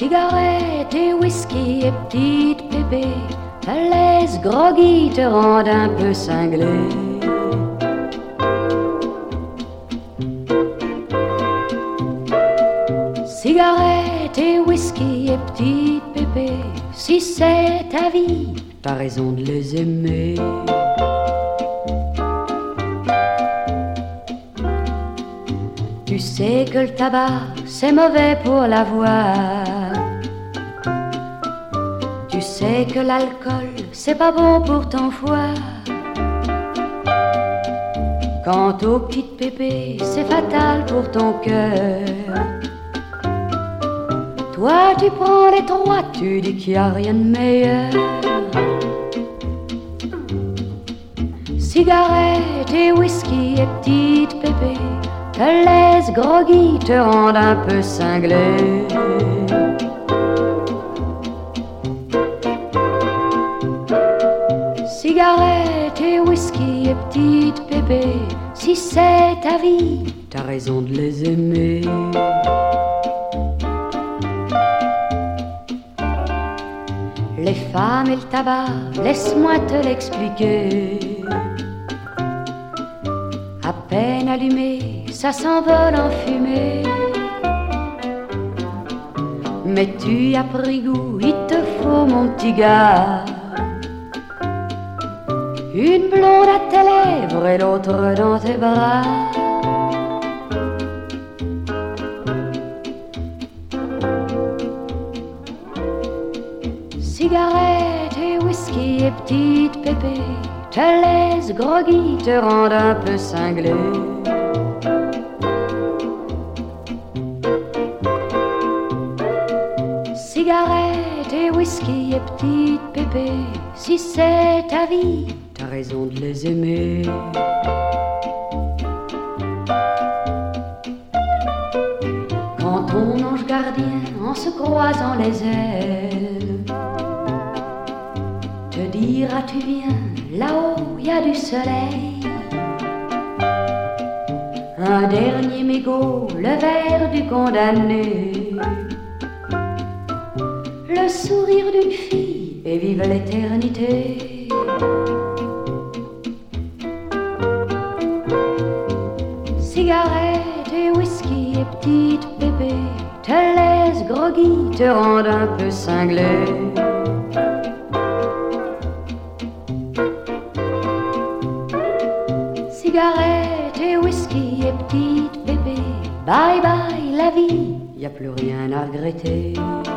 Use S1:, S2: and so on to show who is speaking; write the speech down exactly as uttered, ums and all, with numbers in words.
S1: Cigarette et whisky et petite pépé te laisse groggy, te rendent un peu cinglé. Cigarette et whisky et petite pépé, si c'est ta vie, t'as raison de les aimer. Tu sais que le tabac, c'est mauvais pour la voix. Tu sais que l'alcool, c'est pas bon pour ton foie. Quant aux petites pépées, c'est fatal pour ton cœur. Toi, tu prends les trois, tu dis qu'il n'y a rien de meilleur. Cigarette et whisky et petite pépé te laisse groggy, te rendent un peu cinglé. Cigarette et whisky et petite pépé, si c'est ta vie, t'as raison de les aimer. Les femmes et le tabac, laisse-moi te l'expliquer. À peine allumé, ça s'envole en fumée. Mais tu y as pris goût, il te faut mon petit gars. Une blonde à tes lèvres et l'autre dans tes bras. Cigarette et whisky et petite pépé te laisse groggy, te rendent un peu cinglé. Cigarette et whisky et petite pépé, si c'est ta vie, t'as raison de les aimer. Quand ton ange gardien, en se croisant les ailes, te dira tu viens, là-haut y a du soleil. Un dernier mégot, le verre du condamné, le sourire d'une fille et vive l'éternité. Cigarette et whisky et petite pépé te laisse groggy, te rendent un peu cinglé. Cigarette et whisky et petite pépé, bye bye la vie, y a plus rien à regretter.